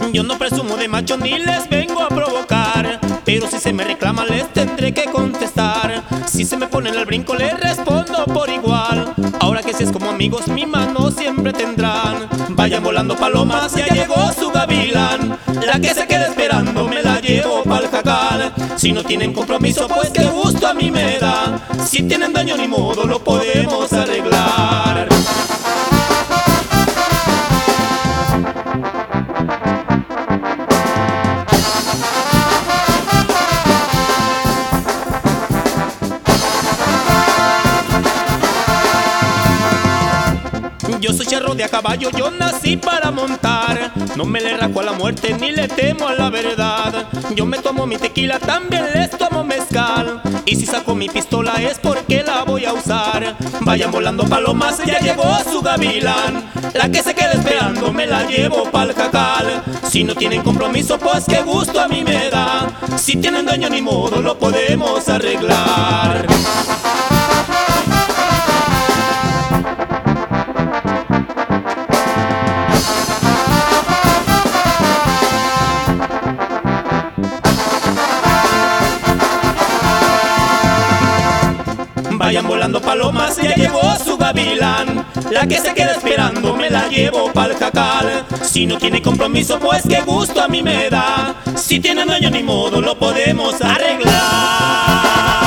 Yo no presumo de macho ni les vengo a provocar, pero si se me reclama les tendré que contestar. Si se me ponen al brinco les respondo por igual. Ahora que si es como amigos mi mano siempre tendrán. Vayan volando palomas, ya llegó su gavilán. La que se quede esperando me la llevo pa'l jacal. Si no tienen compromiso pues qué gusto a mí me da. Si tienen daño ni modo lo podemos arreglar. Yo soy charro de a caballo, yo nací para montar. No me le rajo a la muerte ni le temo a la verdad. Yo me tomo mi tequila, también les tomo mezcal. Y si saco mi pistola es porque la voy a usar. Vayan volando palomas, ya llegó su gavilán. La que se quede esperando me la llevo pa'l jacal. Si no tienen compromiso pues qué gusto a mí me da. Si tienen daño ni modo lo podemos arreglar. Vayan volando palomas, ya llegó su gavilán. La que se queda esperando me la llevo pa'l jacal. Si no tiene compromiso pues qué gusto a mí me da. Si tienen daño ni modo lo podemos arreglar.